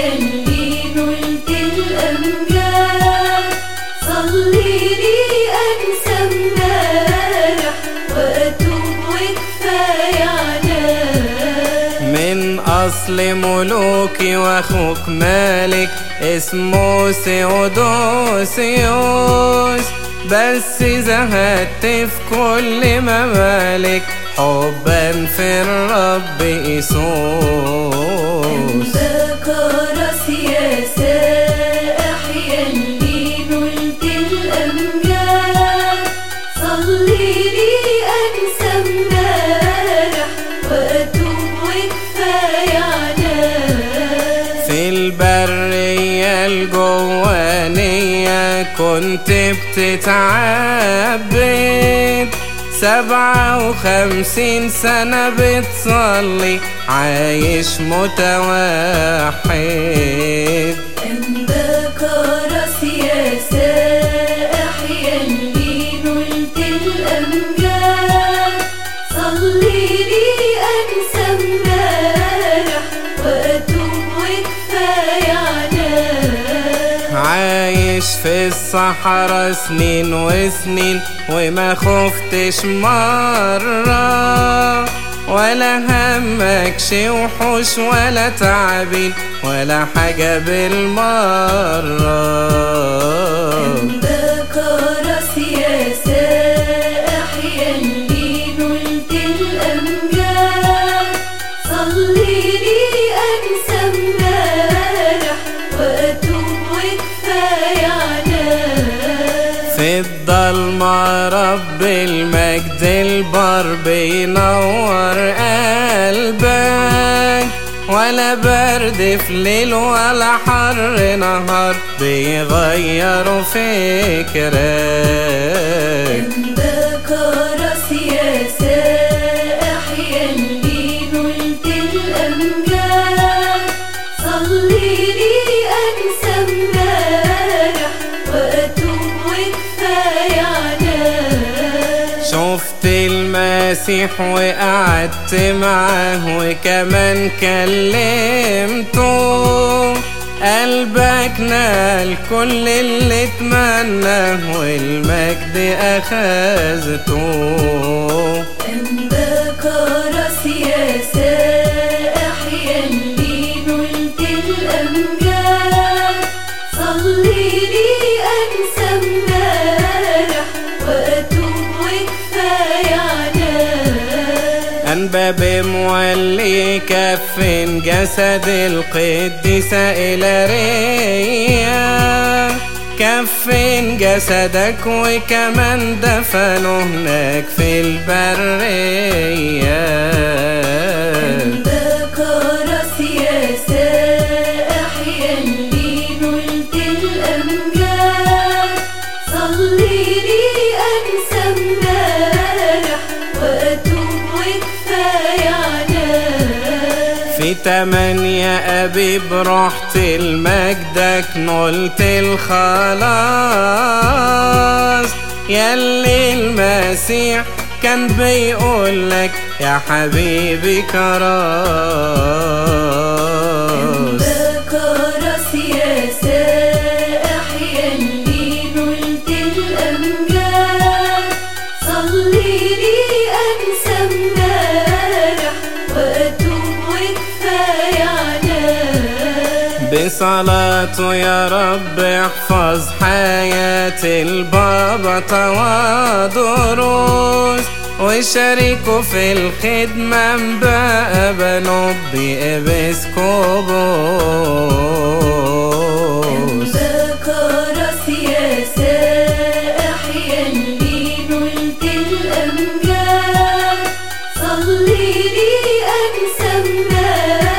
اللي نلت الأمجاد، صلي لي أنسى امبارح وأتوب وكفاية عناد. من أصل ملوكي وأخوك مالك اسمه سيودوسيوس، بس زهدت في كل ممالك حبا في الرب إيسوس. كرس يا سائح يلي نلت الأمجاد، صلي لي أنسى امبارح وأتوب وكفاية عناد. في البرية الجوانية كنت بتتعبد 57 سنة بتصلي عايش متوحد. كرس يا سائح يلي نلت الأمجاد، صلي لي أنسى امبارح وأتوب وكفاية عناد. عايش في الصحراء سنين وسنين وما خفتش مرة، ولا همكش وحوش ولا تعبين ولا حاجة بالمرة. كرس يا سائح يلي نلت الأمجاد، صلي لي أنسى امبارح وأتوب وكفاية عناد. في الضلمة رب المجد البر بينور قلبك، ولا برد في ليل ولا حر نهار بيغيروا فكرك. كرس يا سائح يلي نلت الأمجاد، صلي لي أنسى امبارح وأتوب وكفاية عناد. شفت المسيح وقعدت معاه وكمان كلمته، قلبك نال كل اللي اتمناه والمجد أخذته. كرس يا سائح يلي نلت الأمجاد، صلي لي أنسى امبارح وأتوب وكفاية عناد. أنباب مولي كفن جسد القديسة إلاريا، كفن جسدك وكمان دفنه هناك في البرية. كرس يا سائح يلي نلت الأمجاد، صلي لي أنسى امبارح وأتوب وكفاية عناد. في 8 أبيب رحت لمجدك نلت الخلاص، ياللي المسيح كان بيقولك يا حبيبي كراس. كرس يا سائح يلي نلت الأمجاد، صلي لي أنسى امبارح وأتوب وكفاية عناد. بصلاته يا رب احفظ حياة البابا توادروس، وشاركوا في الخدمة بقى بنوب بإبسكوبوس. كرس يا سائح يلي نلت الأمجاد، صلي لي أنسى امبارح